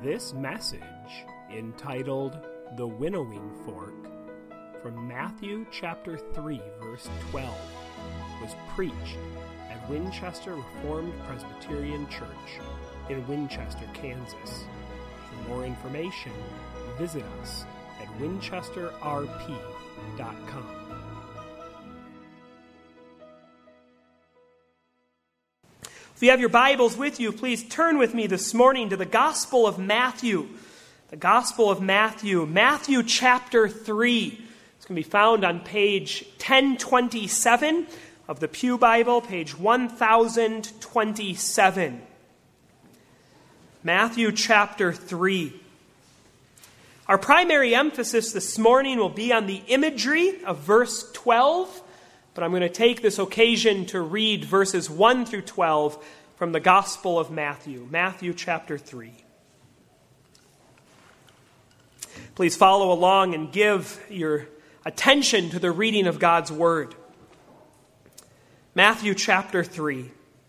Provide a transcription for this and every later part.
This message, entitled The Winnowing Fork, from Matthew chapter 3, verse 12, was preached at Winchester Reformed Presbyterian Church in Winchester, Kansas. For more information, visit us at winchesterrp.com. If you have your Bibles with you, please turn with me this morning to the Gospel of Matthew. The Gospel of Matthew, Matthew chapter 3. It's going to be found on page 1027 of the Pew Bible, page 1027. Matthew chapter 3. Our primary emphasis this morning will be on the imagery of verse 12. But I'm going to take this occasion to read verses 1 through 12 from the Gospel of Matthew, Matthew chapter 3. Please follow along and give your attention to the reading of God's Word. Matthew chapter 3.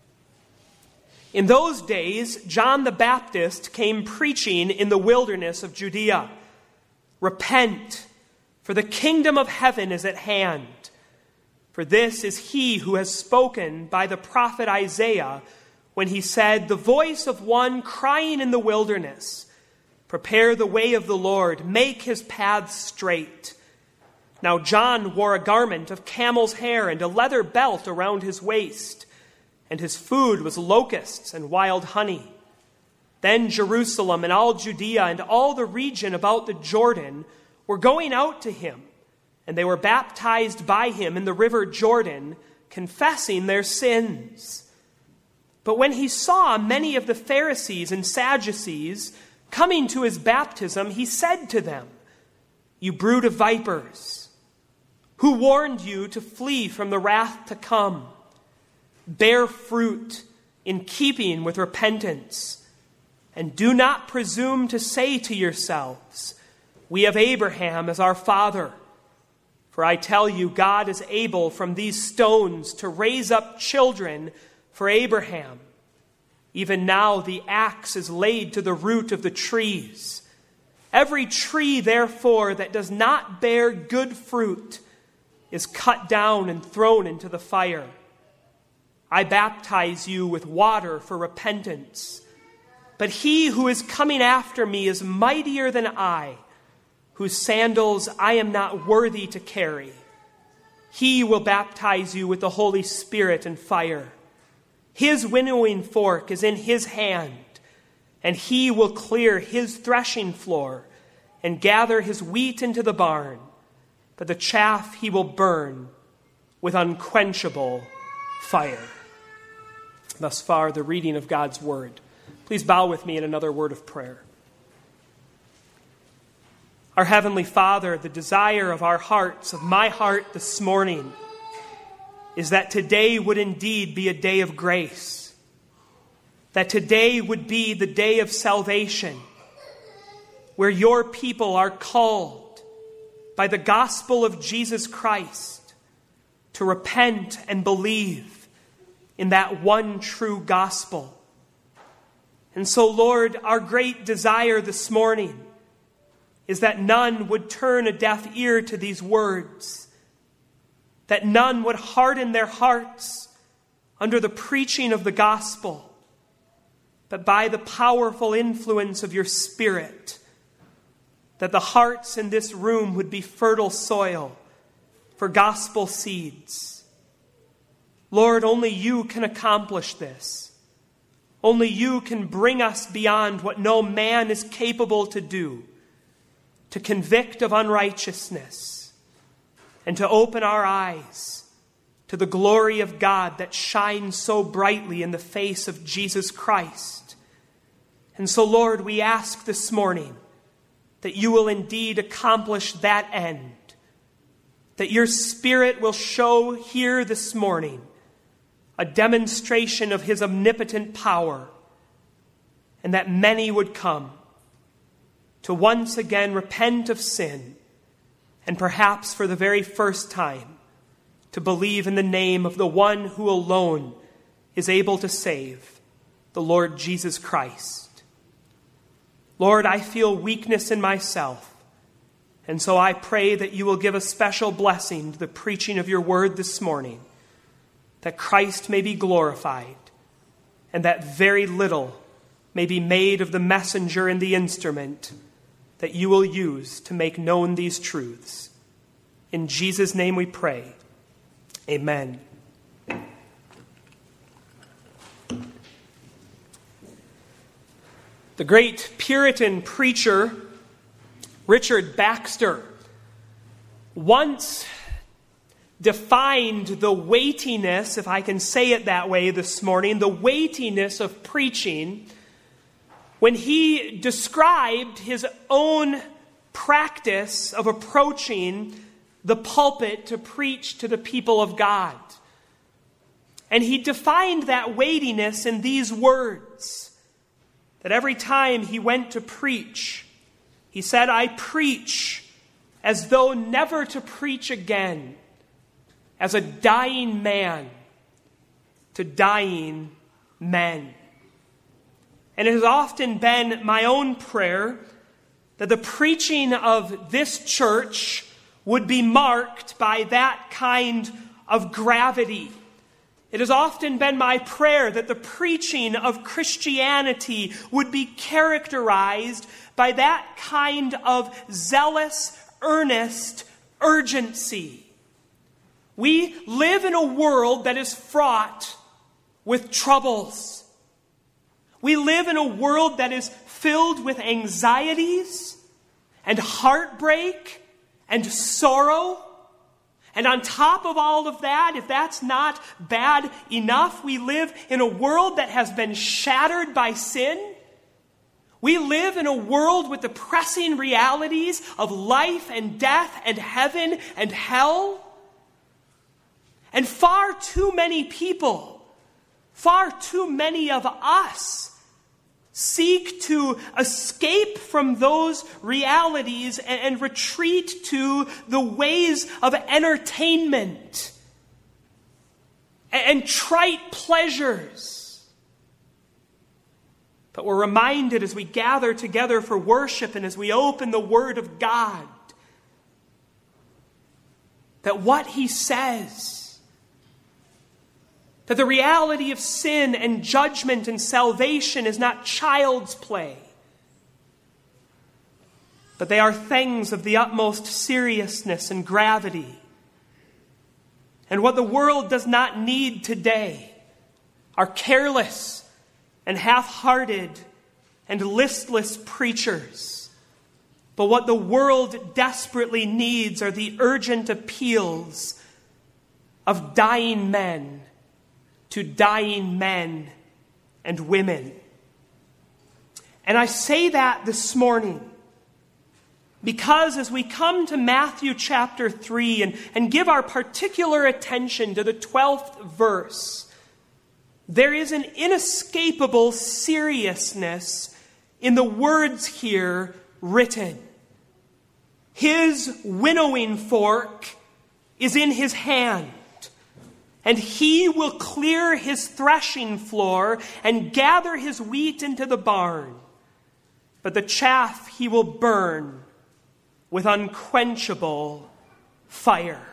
In those days, John the Baptist came preaching in the wilderness of Judea. Repent, for the kingdom of heaven is at hand. For this is he who has spoken by the prophet Isaiah when he said, "The voice of one crying in the wilderness, prepare the way of the Lord, make his paths straight." Now John wore a garment of camel's hair and a leather belt around his waist, and his food was locusts and wild honey. Then Jerusalem and all Judea and all the region about the Jordan were going out to him, and they were baptized by him in the river Jordan, confessing their sins. But when he saw many of the Pharisees and Sadducees coming to his baptism, he said to them, "You brood of vipers, who warned you to flee from the wrath to come? Bear fruit in keeping with repentance, and do not presume to say to yourselves, 'We have Abraham as our father.' For I tell you, God is able from these stones to raise up children for Abraham. Even now the axe is laid to the root of the trees. Every tree, therefore, that does not bear good fruit is cut down and thrown into the fire. I baptize you with water for repentance. But he who is coming after me is mightier than I, whose sandals I am not worthy to carry. He will baptize you with the Holy Spirit and fire. His winnowing fork is in his hand, and he will clear his threshing floor and gather his wheat into the barn, but the chaff he will burn with unquenchable fire." Thus far, the reading of God's Word. Please bow with me in another word of prayer. Our Heavenly Father, the desire of our hearts, of my heart this morning, is that today would indeed be a day of grace. That today would be the day of salvation, where your people are called by the gospel of Jesus Christ to repent and believe in that one true gospel. And so, Lord, our great desire this morning is that none would turn a deaf ear to these words, that none would harden their hearts under the preaching of the gospel, but by the powerful influence of your Spirit, that the hearts in this room would be fertile soil for gospel seeds. Lord, only you can accomplish this. Only you can bring us beyond what no man is capable to do, to convict of unrighteousness, and to open our eyes to the glory of God that shines so brightly in the face of Jesus Christ. And so, Lord, we ask this morning that you will indeed accomplish that end, that your Spirit will show here this morning a demonstration of his omnipotent power, and that many would come to once again repent of sin, and perhaps for the very first time, to believe in the name of the one who alone is able to save, the Lord Jesus Christ. Lord, I feel weakness in myself. And so I pray that you will give a special blessing to the preaching of your word this morning, that Christ may be glorified, and that very little may be made of the messenger and the instrument that you will use to make known these truths. In Jesus' name we pray. Amen. The great Puritan preacher, Richard Baxter, once defined the weightiness, if I can say it that way this morning, the weightiness of preaching when he described his own practice of approaching the pulpit to preach to the people of God. And he defined that weightiness in these words, that every time he went to preach, he said, I preach as though never to preach again, as a dying man to dying men. And it has often been my own prayer that the preaching of this church would be marked by that kind of gravity. It has often been my prayer that the preaching of Christianity would be characterized by that kind of zealous, earnest urgency. We live in a world that is fraught with troubles. We live in a world that is filled with anxieties and heartbreak and sorrow. And on top of all of that, if that's not bad enough, we live in a world that has been shattered by sin. We live in a world with the pressing realities of life and death and heaven and hell. And far too many people, far too many of us seek to escape from those realities and retreat to the ways of entertainment and trite pleasures. But we're reminded as we gather together for worship and as we open the Word of God that what He says, that the reality of sin and judgment and salvation is not child's play, but they are things of the utmost seriousness and gravity. And what the world does not need today are careless and half-hearted and listless preachers. But what the world desperately needs are the urgent appeals of dying men to dying men and women. And I say that this morning because as we come to Matthew chapter 3 and give our particular attention to the 12th verse, there is an inescapable seriousness in the words here written. His winnowing fork is in his hand, and he will clear his threshing floor and gather his wheat into the barn. But the chaff he will burn with unquenchable fire.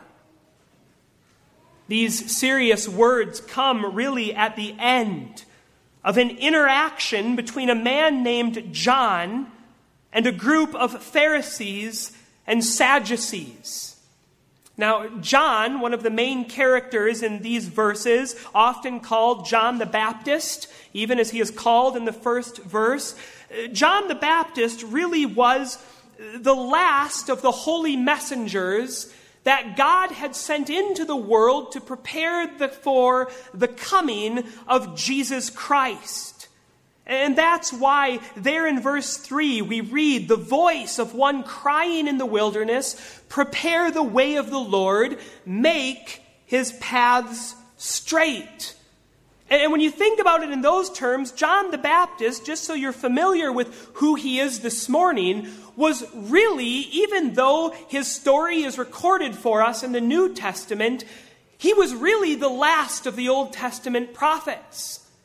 These serious words come really at the end of an interaction between a man named John and a group of Pharisees and Sadducees. Now, John, one of the main characters in these verses, often called John the Baptist, even as he is called in the first verse, John the Baptist really was the last of the holy messengers that God had sent into the world to prepare for the coming of Jesus Christ. And that's why there in verse 3 we read the voice of one crying in the wilderness, prepare the way of the Lord, make his paths straight. And when you think about it in those terms, John the Baptist, just so you're familiar with who he is this morning, was really, even though his story is recorded for us in the New Testament, he was really the last of the Old Testament prophets.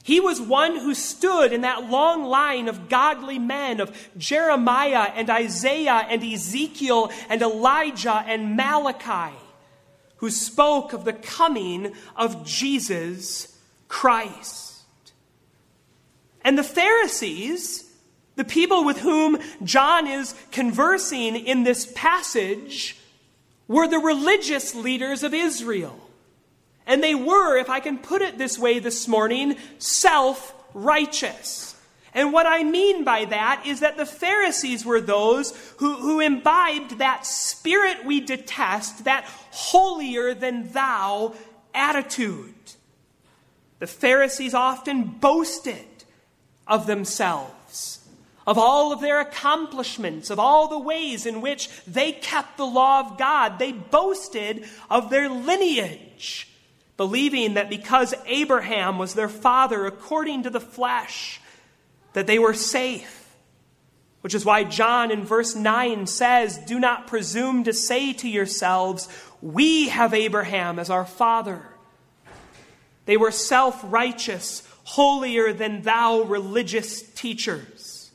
He was one who stood in that long line of godly men of Jeremiah and Isaiah and Ezekiel and Elijah and Malachi, who spoke of the coming of Jesus Christ. And the Pharisees, the people with whom John is conversing in this passage, were the religious leaders of Israel. And they were, if I can put it this way this morning, self-righteous. And what I mean by that is that the Pharisees were those who imbibed that spirit we detest, that holier-than-thou attitude. The Pharisees often boasted of themselves, of all of their accomplishments, of all the ways in which they kept the law of God. They boasted of their lineage, believing that because Abraham was their father according to the flesh, that they were safe. Which is why John in verse 9 says, "Do not presume to say to yourselves, 'We have Abraham as our father.'" They were self-righteous, holier-than-thou religious teachers.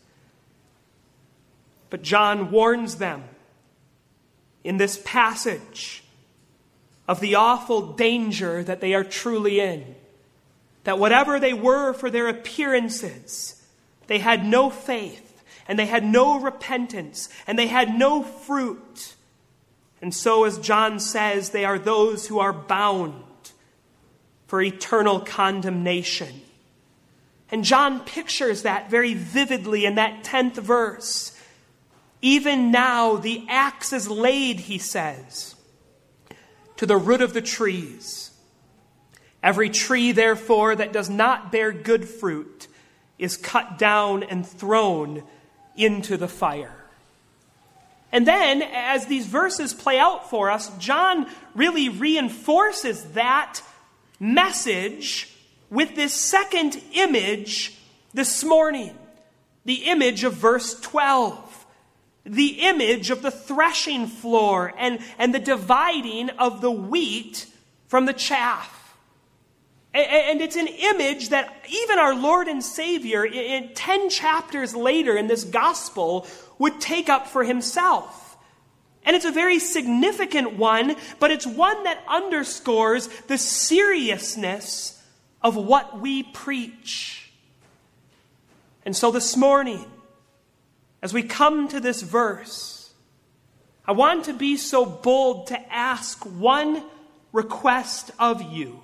But John warns them in this passage of the awful danger that they are truly in. That whatever they were for their appearances, they had no faith, and they had no repentance, and they had no fruit. And so, as John says, they are those who are bound for eternal condemnation. And John pictures that very vividly in that 10th verse. "Even now the axe is laid," he says, "to the root of the trees. Every tree, therefore, that does not bear good fruit is cut down and thrown into the fire." And then, as these verses play out for us, John really reinforces that message with this second image this morning. The image of verse 12. The image of the threshing floor and the dividing of the wheat from the chaff. And it's an image that even our Lord and Savior, in 10 chapters later in this gospel, would take up for himself. And it's a very significant one, but it's one that underscores the seriousness of what we preach. And so this morning, as we come to this verse, I want to be so bold to ask one request of you.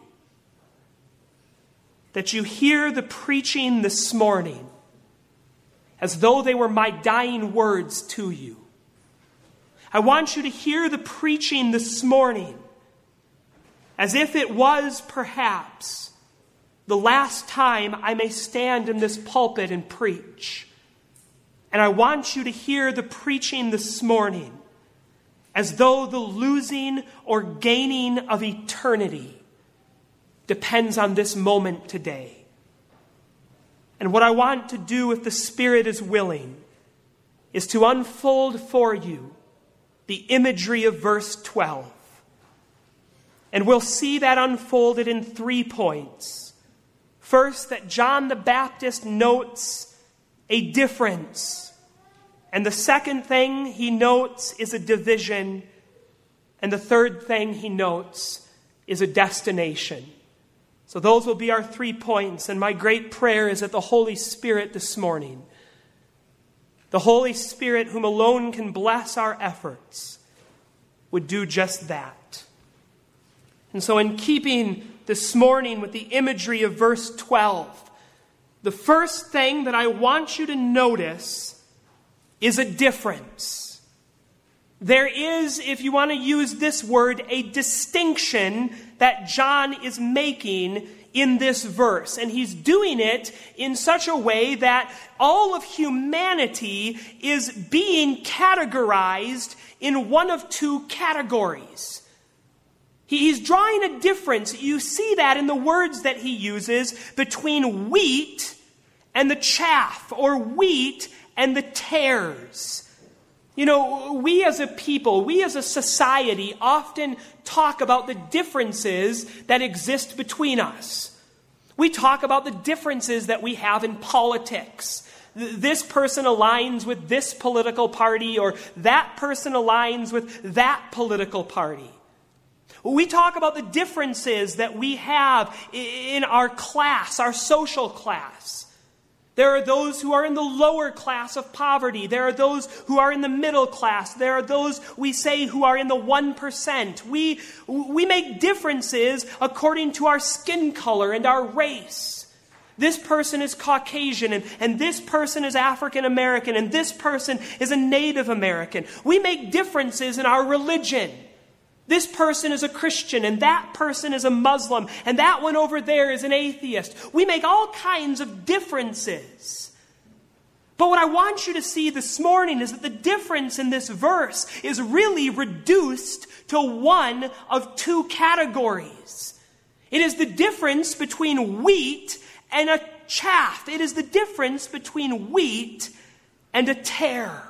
That you hear the preaching this morning as though they were my dying words to you. I want you to hear the preaching this morning as if it was perhaps the last time I may stand in this pulpit and preach. And I want you to hear the preaching this morning as though the losing or gaining of eternity depends on this moment today. And what I want to do, if the Spirit is willing, is to unfold for you the imagery of verse 12. And we'll see that unfolded in 3 points. First, that John the Baptist notes a difference. And the second thing he notes is a division. And the third thing he notes is a destination. So those will be our 3 points. And my great prayer is that the Holy Spirit this morning, the Holy Spirit whom alone can bless our efforts, would do just that. And so in keeping this morning with the imagery of verse 12, the first thing that I want you to notice is a difference. There is, if you want to use this word, a distinction that John is making in this verse. And he's doing it in such a way that all of humanity is being categorized in one of 2 categories. He's drawing a difference. You see that in the words that he uses between wheat and the chaff, or wheat and the tares. You know, we as a people, we as a society often talk about the differences that exist between us. We talk about the differences that we have in politics. This person aligns with this political party, or that person aligns with that political party. We talk about the differences that we have in our class, our social class. There are those who are in the lower class of poverty. There are those who are in the middle class. There are those, we say, who are in the 1%. We make differences according to our skin color and our race. This person is Caucasian, and this person is African American, and this person is a Native American. We make differences in our religion. This person is a Christian, and that person is a Muslim, and that one over there is an atheist. We make all kinds of differences. But what I want you to see this morning is that the difference in this verse is really reduced to one of two categories. It is the difference between wheat and a chaff. It is the difference between wheat and a tare.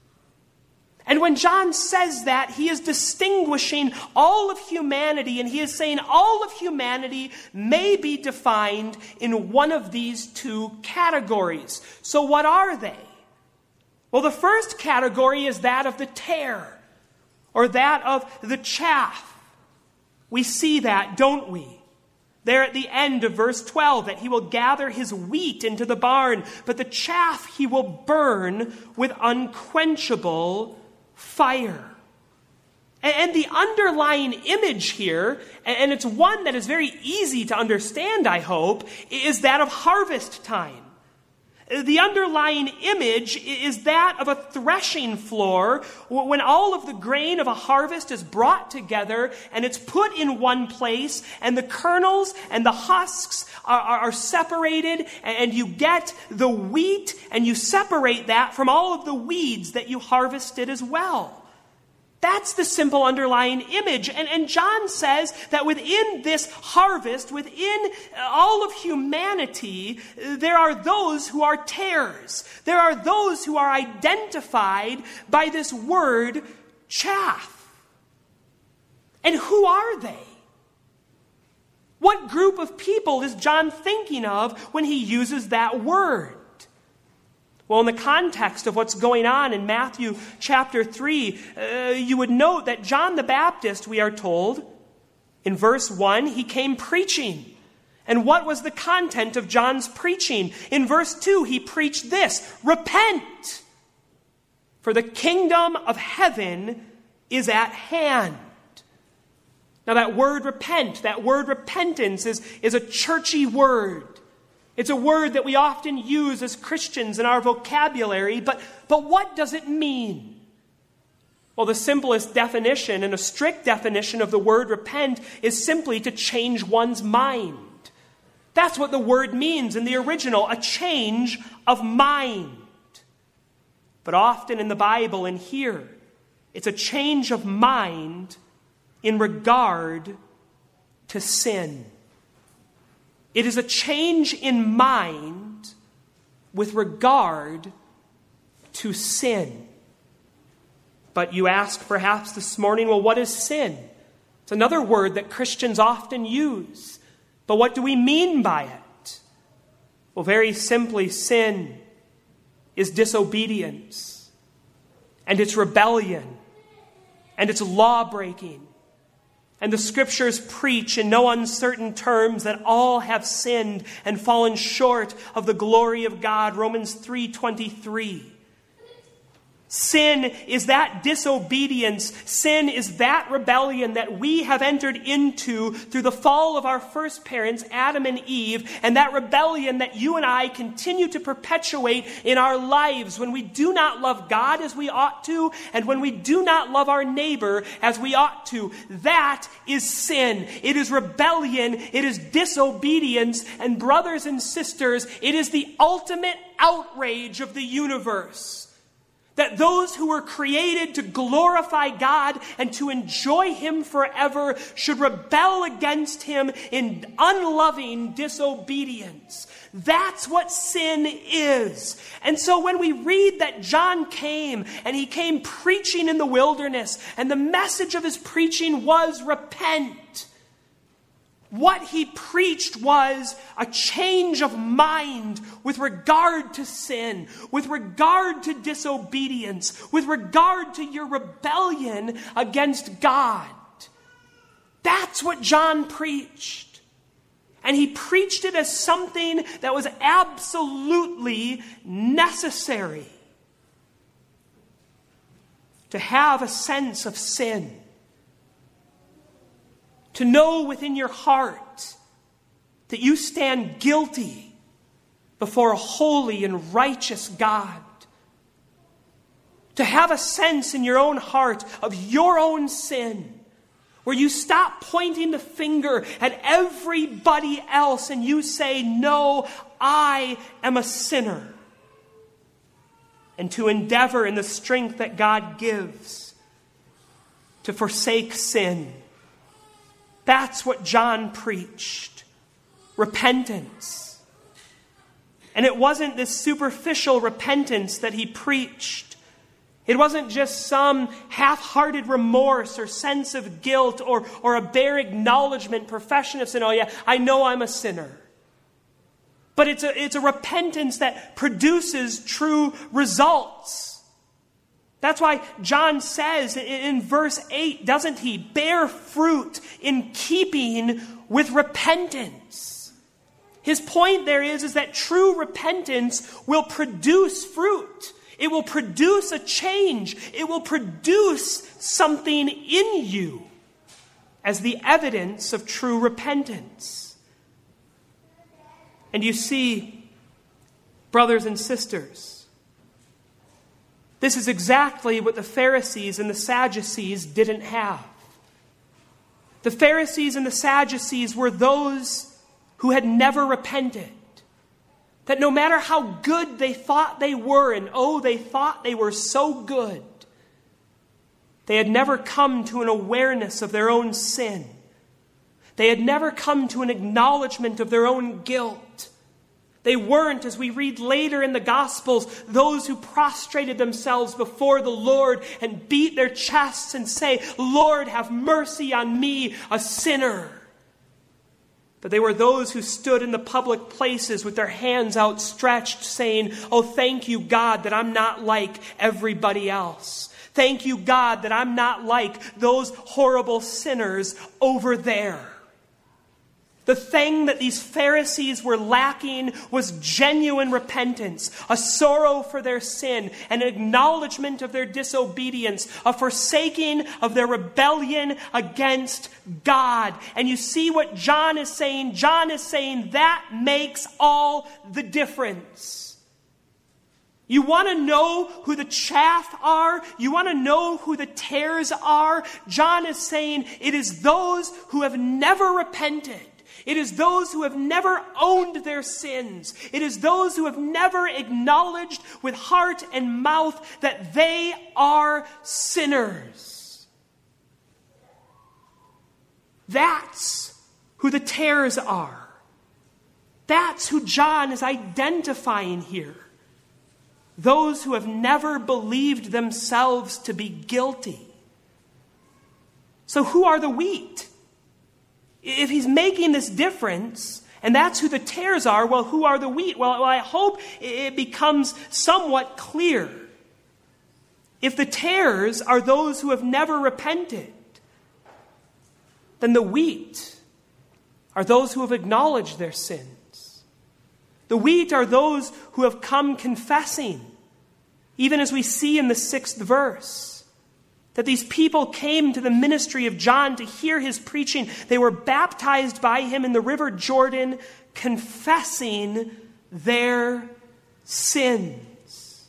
And when John says that, he is distinguishing all of humanity, and he is saying all of humanity may be defined in one of these two categories. So what are they? Well, the first category is that of the tare, or that of the chaff. We see that, don't we? There at the end of verse 12, that he will gather his wheat into the barn, but the chaff he will burn with unquenchable fire. And the underlying image here, and it's one that is very easy to understand, I hope, is that of harvest time. The underlying image is that of a threshing floor when all of the grain of a harvest is brought together and it's put in one place, and the kernels and the husks are separated, and you get the wheat and you separate that from all of the weeds that you harvested as well. That's the simple underlying image. And John says that within this harvest, within all of humanity, there are those who are tares. There are those who are identified by this word chaff. And who are they? What group of people is John thinking of when he uses that word? Well, in the context of what's going on in Matthew chapter 3, you would note that John the Baptist, we are told, in verse 1, he came preaching. And what was the content of John's preaching? In verse 2, he preached this: repent, for the kingdom of heaven is at hand. Now that word repent, that word repentance is a churchy word. It's a word that we often use as Christians in our vocabulary, but what does it mean? Well, the simplest definition and a strict definition of the word repent is simply to change one's mind. That's what the word means in the original, a change of mind. But often in the Bible and here, it's a change of mind in regard to sin. It is a change in mind with regard to sin. But you ask perhaps this morning, well, what is sin? It's another word that Christians often use. But what do we mean by it? Well, very simply, sin is disobedience, and it's rebellion, and it's law-breaking. And the Scriptures preach in no uncertain terms that all have sinned and fallen short of the glory of God. Romans 3:23. Sin is that disobedience. Sin is that rebellion that we have entered into through the fall of our first parents, Adam and Eve, and that rebellion that you and I continue to perpetuate in our lives when we do not love God as we ought to, and when we do not love our neighbor as we ought to. That is sin. It is rebellion. It is disobedience. And brothers and sisters, it is the ultimate outrage of the universe. That those who were created to glorify God and to enjoy Him forever should rebel against Him in unloving disobedience. That's what sin is. And so when we read that John came, and he came preaching in the wilderness, and the message of his preaching was repent. What he preached was a change of mind with regard to sin, with regard to disobedience, with regard to your rebellion against God. That's what John preached. And he preached it as something that was absolutely necessary. To have a sense of sin. To know within your heart that you stand guilty before a holy and righteous God. To have a sense in your own heart of your own sin, where you stop pointing the finger at everybody else and you say, no, I am a sinner. And to endeavor in the strength that God gives to forsake sin. That's what John preached. Repentance. And it wasn't this superficial repentance that he preached. It wasn't just some half-hearted remorse or sense of guilt or a bare acknowledgement, profession of sin. Oh yeah, I know I'm a sinner. But it's a repentance that produces true results. That's why John says in verse 8, doesn't he? Bear fruit in keeping with repentance. His point there is that true repentance will produce fruit. It will produce a change. It will produce something in you as the evidence of true repentance. And you see, brothers and sisters, this is exactly what the Pharisees and the Sadducees didn't have. The Pharisees and the Sadducees were those who had never repented. That no matter how good they thought they were, and they thought they were so good, they had never come to an awareness of their own sin. They had never come to an acknowledgement of their own guilt. They weren't, as we read later in the Gospels, those who prostrated themselves before the Lord and beat their chests and say, Lord, have mercy on me, a sinner. But they were those who stood in the public places with their hands outstretched, saying, oh, thank you, God, that I'm not like everybody else. Thank you, God, that I'm not like those horrible sinners over there. The thing that these Pharisees were lacking was genuine repentance, a sorrow for their sin, an acknowledgement of their disobedience, a forsaking of their rebellion against God. And you see what John is saying? John is saying that makes all the difference. You want to know who the chaff are? You want to know who the tares are? John is saying it is those who have never repented. It is those who have never owned their sins. It is those who have never acknowledged with heart and mouth that they are sinners. That's who the tares are. That's who John is identifying here. Those who have never believed themselves to be guilty. So who are the wheat? If he's making this difference, and that's who the tares are, well, who are the wheat? Well, I hope it becomes somewhat clear. If the tares are those who have never repented, then the wheat are those who have acknowledged their sins. The wheat are those who have come confessing, even as we see in the 6th verse. That these people came to the ministry of John to hear his preaching. They were baptized by him in the river Jordan, confessing their sins.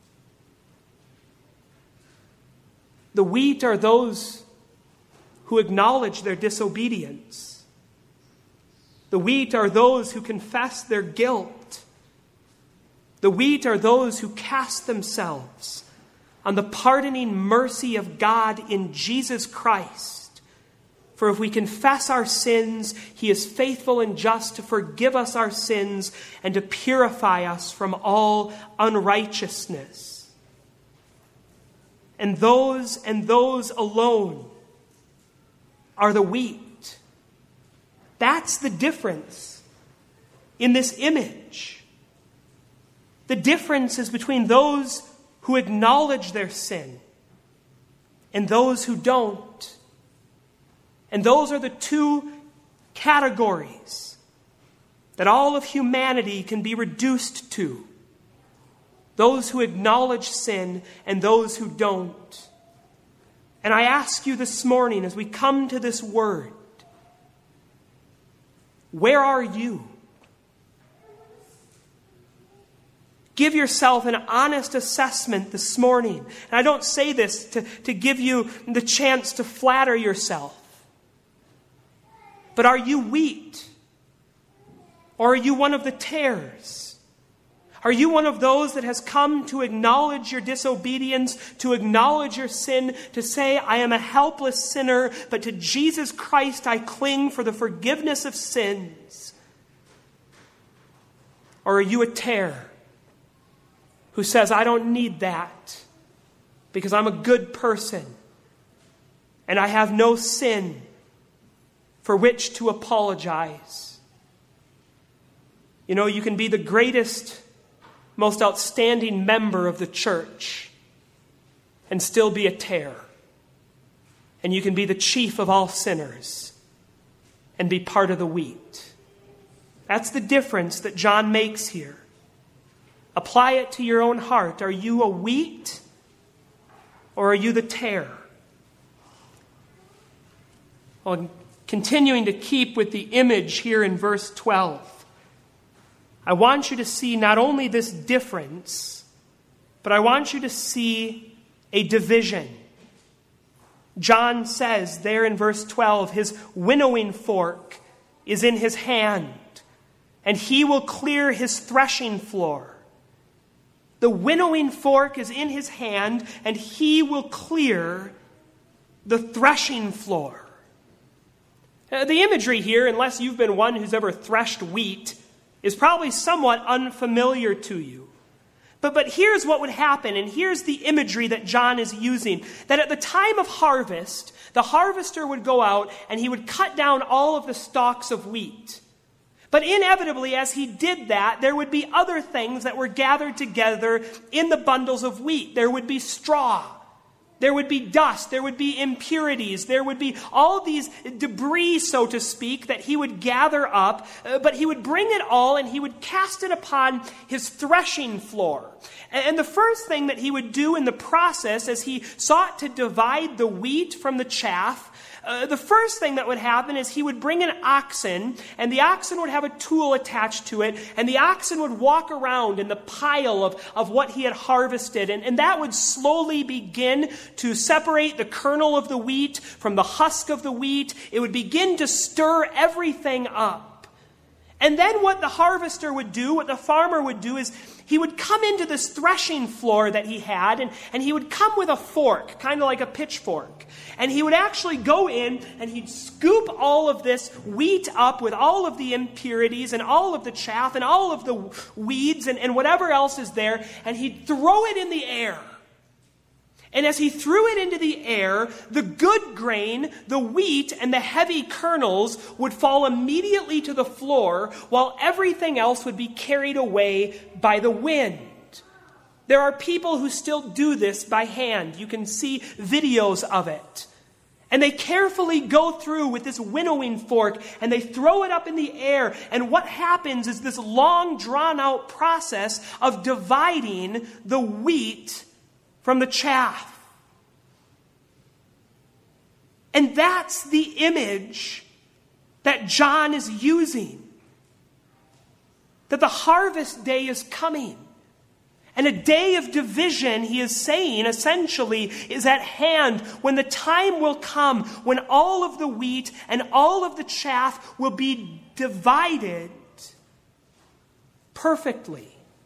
The wheat are those who acknowledge their disobedience. The wheat are those who confess their guilt. The wheat are those who cast themselves on the pardoning mercy of God in Jesus Christ. For if we confess our sins, he is faithful and just to forgive us our sins and to purify us from all unrighteousness. And those alone are the wheat. That's the difference in this image. The difference is between those who acknowledge their sin and those who don't. And those are the two categories that all of humanity can be reduced to. Those who acknowledge sin and those who don't. And I ask you this morning as we come to this word, where are you? Give yourself an honest assessment this morning. And I don't say this to give you the chance to flatter yourself. But are you wheat? Or are you one of the tares? Are you one of those that has come to acknowledge your disobedience, to acknowledge your sin, to say, I am a helpless sinner, but to Jesus Christ I cling for the forgiveness of sins? Or are you a tare who says, I don't need that because I'm a good person and I have no sin for which to apologize? You know, you can be the greatest, most outstanding member of the church and still be a tare. And you can be the chief of all sinners and be part of the wheat. That's the difference that John makes here. Apply it to your own heart. Are you a wheat or are you the tare? Well, continuing to keep with the image here in verse 12, I want you to see not only this difference, but I want you to see a division. John says there in verse 12, his winnowing fork is in his hand, and he will clear his threshing floor. The winnowing fork is in his hand, and he will clear the threshing floor. The imagery here, unless you've been one who's ever threshed wheat, is probably somewhat unfamiliar to you. But here's what would happen, and here's the imagery that John is using. That at the time of harvest, the harvester would go out and he would cut down all of the stalks of wheat. But inevitably, as he did that, there would be other things that were gathered together in the bundles of wheat. There would be straw. There would be dust. There would be impurities. There would be all these debris, so to speak, that he would gather up. But he would bring it all and he would cast it upon his threshing floor. And the first thing that he would do in the process as he sought to divide the wheat from the chaff, the first thing that would happen is he would bring an oxen, and the oxen would have a tool attached to it, and the oxen would walk around in the pile of what he had harvested, and that would slowly begin to separate the kernel of the wheat from the husk of the wheat. It would begin to stir everything up. And then what the harvester would do, what the farmer would do, is he would come into this threshing floor that he had, and he would come with a fork, kind of like a pitchfork. And he would actually go in and he'd scoop all of this wheat up with all of the impurities and all of the chaff and all of the weeds and whatever else is there, and he'd throw it in the air. And as he threw it into the air, the good grain, the wheat, and the heavy kernels would fall immediately to the floor, while everything else would be carried away by the wind. There are people who still do this by hand. You can see videos of it. And they carefully go through with this winnowing fork, and they throw it up in the air. And what happens is this long, drawn-out process of dividing the wheat from the chaff. And that's the image that John is using. That the harvest day is coming. And a day of division, he is saying, essentially, is at hand when the time will come when all of the wheat and all of the chaff will be divided perfectly.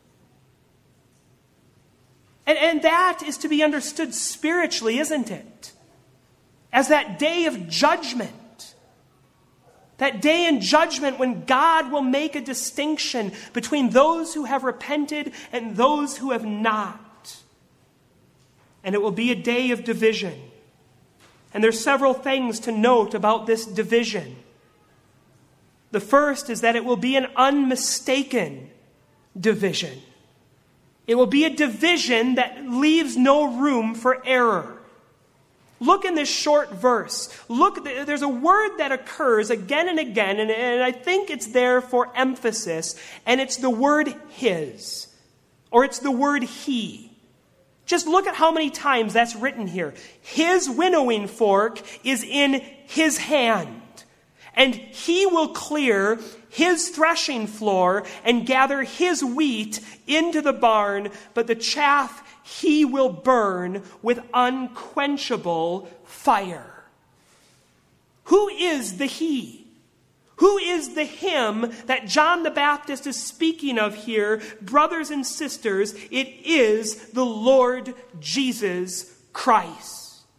And that is to be understood spiritually, isn't it? As that day of judgment. That day in judgment when God will make a distinction between those who have repented and those who have not. And it will be a day of division. And there's several things to note about this division. The first is that it will be an unmistaken division. It will be a division that leaves no room for error. Look in this short verse. Look, there's a word that occurs again and again, and I think it's there for emphasis, and it's the word his, or it's the word he. Just look at how many times that's written here. His winnowing fork is in his hand, and he will clear his threshing floor and gather his wheat into the barn, but the chaff he will burn with unquenchable fire. Who is the he? Who is the him that John the Baptist is speaking of here? Brothers and sisters, it is the Lord Jesus Christ.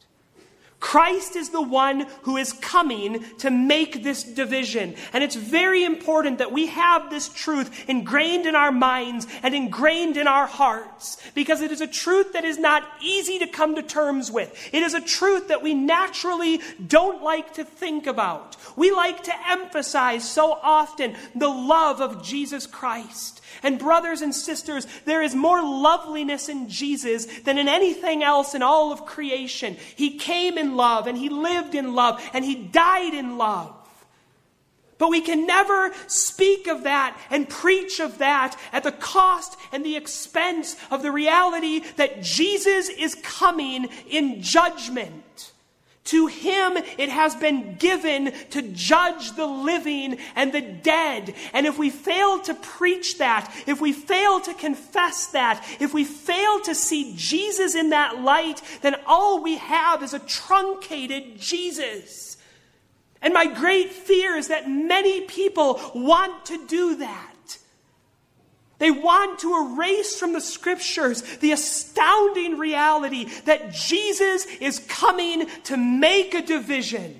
Christ is the one who is coming to make this division. And it's very important that we have this truth ingrained in our minds and ingrained in our hearts, because it is a truth that is not easy to come to terms with. It is a truth that we naturally don't like to think about. We like to emphasize so often the love of Jesus Christ. And brothers and sisters, there is more loveliness in Jesus than in anything else in all of creation. He came in love, and he lived in love, and he died in love. But we can never speak of that and preach of that at the cost and the expense of the reality that Jesus is coming in judgment. To him it has been given to judge the living and the dead. And if we fail to preach that, if we fail to confess that, if we fail to see Jesus in that light, then all we have is a truncated Jesus. And my great fear is that many people want to do that. They want to erase from the scriptures the astounding reality that Jesus is coming to make a division.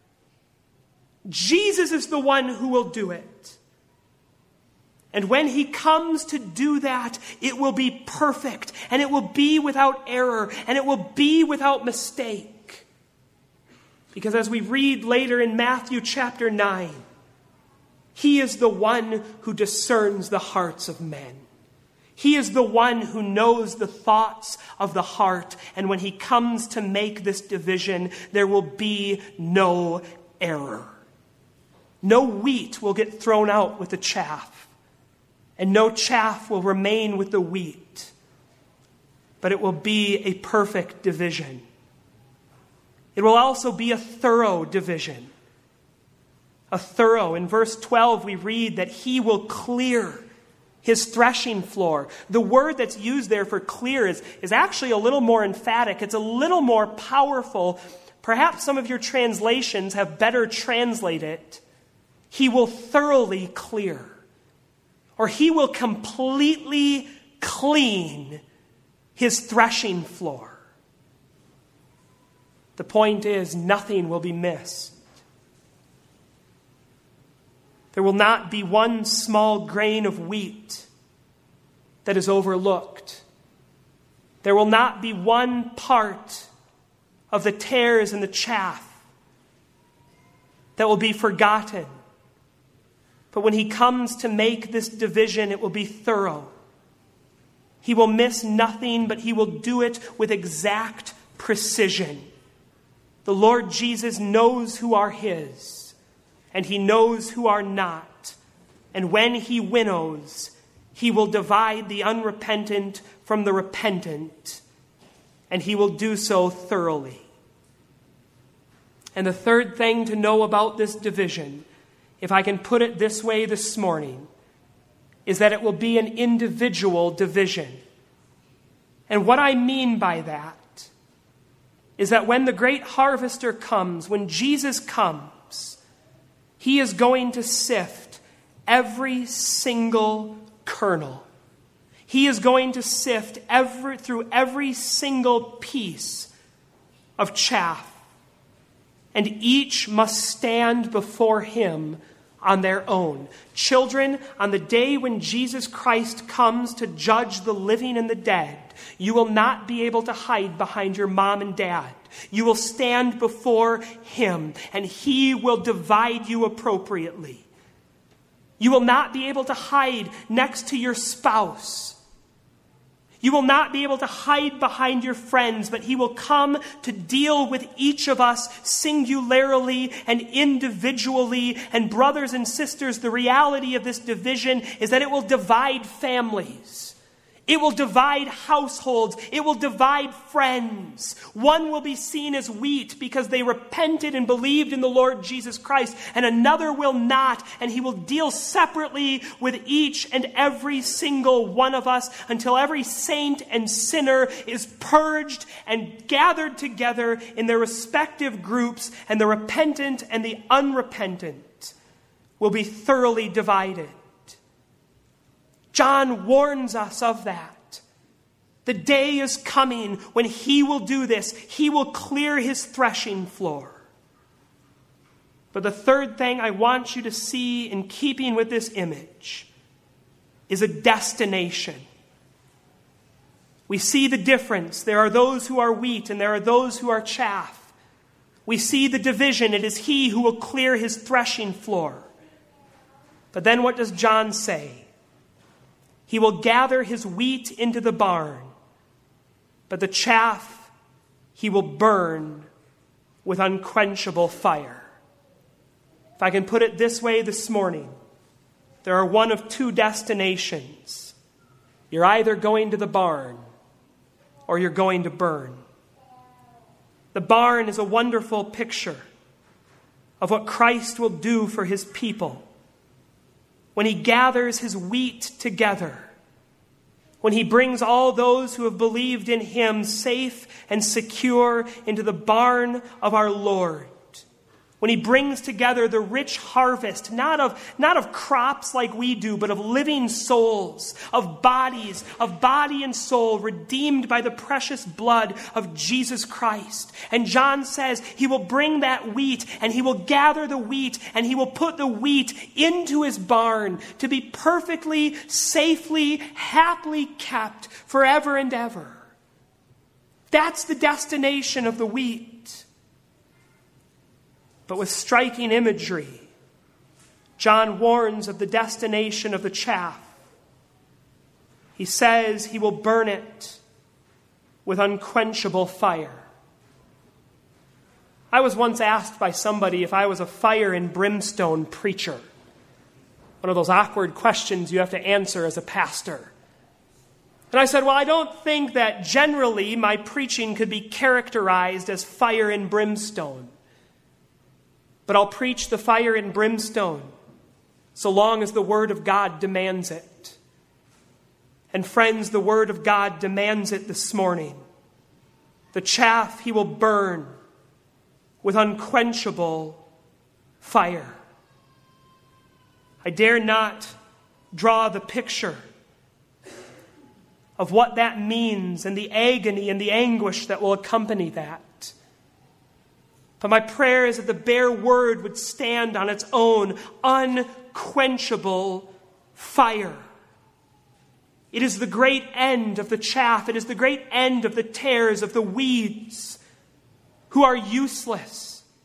Jesus is the one who will do it. And when he comes to do that, it will be perfect, and it will be without error, and it will be without mistake. Because as we read later in Matthew chapter 9, he is the one who discerns the hearts of men. He is the one who knows the thoughts of the heart. And when he comes to make this division, there will be no error. No wheat will get thrown out with the chaff, and no chaff will remain with the wheat. But it will be a perfect division. It will also be a thorough division. A thorough. In verse 12, we read that he will clear his threshing floor. The word that's used there for clear is actually a little more emphatic. It's a little more powerful. Perhaps some of your translations have better translated it. He will thoroughly clear. Or he will completely clean his threshing floor. The point is, nothing will be missed. There will not be one small grain of wheat that is overlooked. There will not be one part of the tares and the chaff that will be forgotten. But when he comes to make this division, it will be thorough. He will miss nothing, but he will do it with exact precision. The Lord Jesus knows who are his, and he knows who are not. And when he winnows, he will divide the unrepentant from the repentant, and he will do so thoroughly. And the third thing to know about this division, if I can put it this way this morning, is that it will be an individual division. And what I mean by that is that when the great harvester comes, when Jesus comes, he is going to sift every single kernel. He is going to sift through every single piece of chaff. And each must stand before him on their own. Children, on the day when Jesus Christ comes to judge the living and the dead, you will not be able to hide behind your mom and dad. You will stand before him, and he will divide you appropriately. You will not be able to hide next to your spouse. You will not be able to hide behind your friends, but he will come to deal with each of us singularly and individually. And brothers and sisters, the reality of this division is that it will divide families. It will divide households. It will divide friends. One will be seen as wheat because they repented and believed in the Lord Jesus Christ, and another will not, and he will deal separately with each and every single one of us until every saint and sinner is purged and gathered together in their respective groups, and the repentant and the unrepentant will be thoroughly divided. John warns us of that. The day is coming when he will do this. He will clear his threshing floor. But the third thing I want you to see in keeping with this image is a destination. We see the difference. There are those who are wheat and there are those who are chaff. We see the division. It is he who will clear his threshing floor. But then what does John say? He will gather his wheat into the barn, but the chaff he will burn with unquenchable fire. If I can put it this way this morning, there are one of two destinations. You're either going to the barn or you're going to burn. The barn is a wonderful picture of what Christ will do for his people. When he gathers his wheat together, when he brings all those who have believed in him safe and secure into the barn of our Lord, when he brings together the rich harvest, not of crops like we do, but of living souls, of bodies, of body and soul, redeemed by the precious blood of Jesus Christ. And John says he will bring that wheat, and he will gather the wheat, and he will put the wheat into his barn to be perfectly, safely, happily kept forever and ever. That's the destination of the wheat. But with striking imagery, John warns of the destination of the chaff. He says he will burn it with unquenchable fire. I was once asked by somebody if I was a fire and brimstone preacher. One of those awkward questions you have to answer as a pastor. And I said, well, I don't think that generally my preaching could be characterized as fire and brimstone. But I'll preach the fire and brimstone so long as the Word of God demands it. And friends, the Word of God demands it this morning. The chaff he will burn with unquenchable fire. I dare not draw the picture of what that means and the agony and the anguish that will accompany that. But my prayer is that the bare word would stand on its own unquenchable fire. It is the great end of the chaff. It is the great end of the tares, of the weeds who are useless.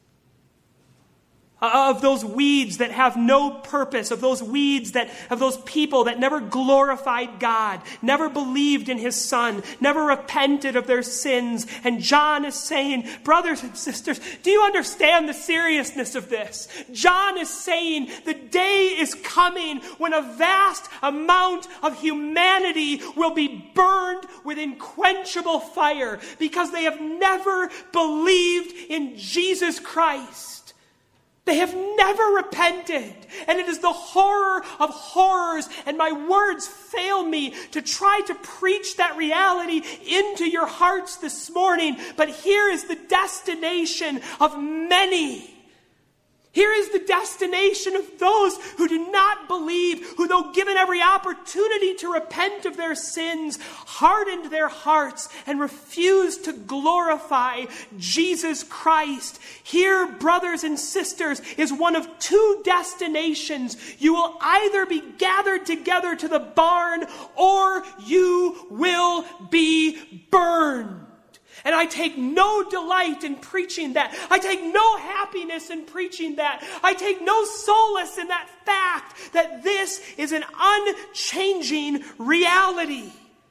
Of those weeds that have no purpose, of those people that never glorified God, never believed in his Son, never repented of their sins. And John is saying, brothers and sisters, do you understand the seriousness of this? John is saying the day is coming when a vast amount of humanity will be burned with unquenchable fire because they have never believed in Jesus Christ. They have never repented. And it is the horror of horrors. And my words fail me to try to preach that reality into your hearts this morning. But here is the destination of many. Here is the destination of those who do not believe, who, though given every opportunity to repent of their sins, hardened their hearts and refused to glorify Jesus Christ. Here, brothers and sisters, is one of two destinations. You will either be gathered together to the barn, or you will be burned. And I take no delight in preaching that. I take no happiness in preaching that. I take no solace in that fact that this is an unchanging reality.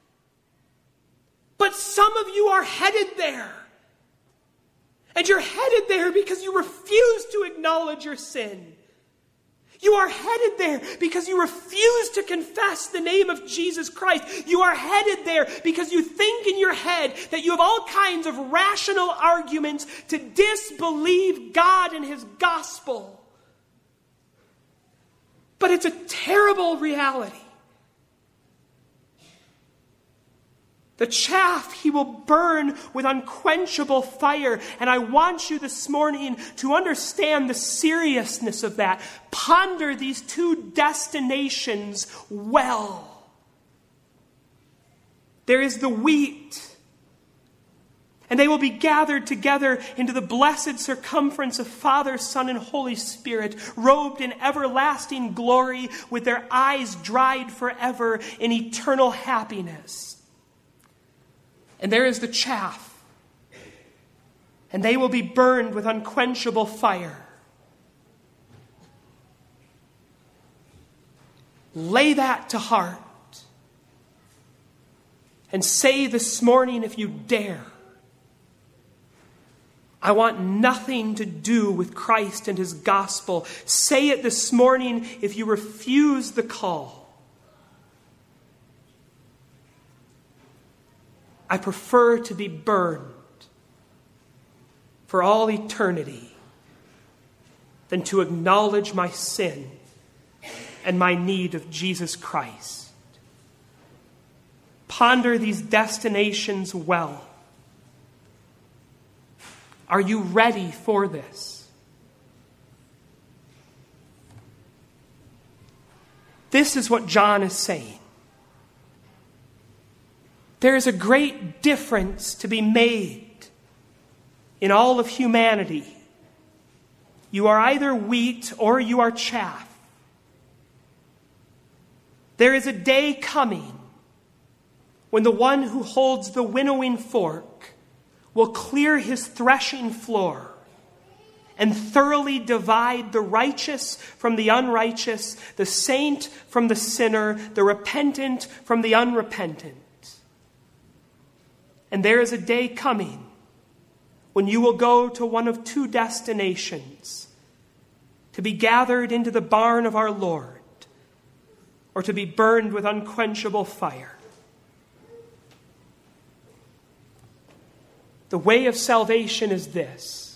But some of you are headed there. And you're headed there because you refuse to acknowledge your sin. You are headed there because you refuse to confess the name of Jesus Christ. You are headed there because you think in your head that you have all kinds of rational arguments to disbelieve God and His gospel. But it's a terrible reality. The chaff He will burn with unquenchable fire. And I want you this morning to understand the seriousness of that. Ponder these two destinations well. There is the wheat, and they will be gathered together into the blessed circumference of Father, Son, and Holy Spirit, robed in everlasting glory, with their eyes dried forever in eternal happiness. And there is the chaff, and they will be burned with unquenchable fire. Lay that to heart and say this morning, if you dare, I want nothing to do with Christ and His gospel. Say it this morning if you refuse the call. I prefer to be burned for all eternity than to acknowledge my sin and my need of Jesus Christ. Ponder these destinations well. Are you ready for this? This is what John is saying. There is a great difference to be made in all of humanity. You are either wheat or you are chaff. There is a day coming when the one who holds the winnowing fork will clear his threshing floor and thoroughly divide the righteous from the unrighteous, the saint from the sinner, the repentant from the unrepentant. And there is a day coming when you will go to one of two destinations: to be gathered into the barn of our Lord, or to be burned with unquenchable fire. The way of salvation is this: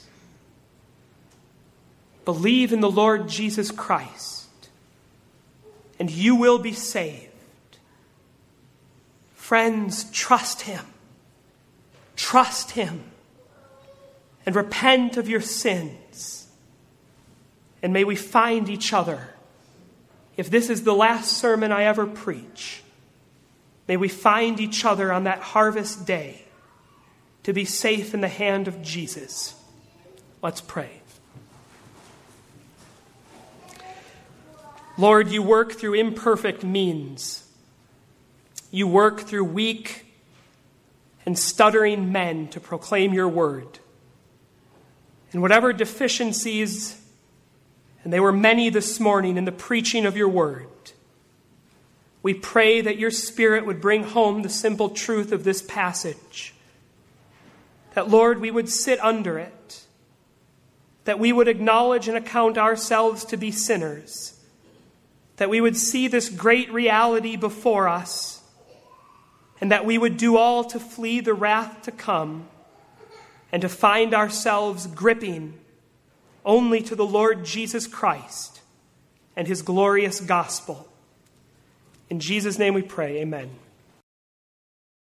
believe in the Lord Jesus Christ, and you will be saved. Friends, trust Him. Trust Him and repent of your sins. And may we find each other. If this is the last sermon I ever preach, may we find each other on that harvest day to be safe in the hand of Jesus. Let's pray. Lord, you work through imperfect means. You work through weak and stuttering men to proclaim your word. And whatever deficiencies, and they were many this morning in the preaching of your word, we pray that your Spirit would bring home the simple truth of this passage. That, Lord, we would sit under it. That we would acknowledge and account ourselves to be sinners. That we would see this great reality before us, and that we would do all to flee the wrath to come, and to find ourselves gripping only to the Lord Jesus Christ and His glorious gospel. In Jesus' name we pray, amen.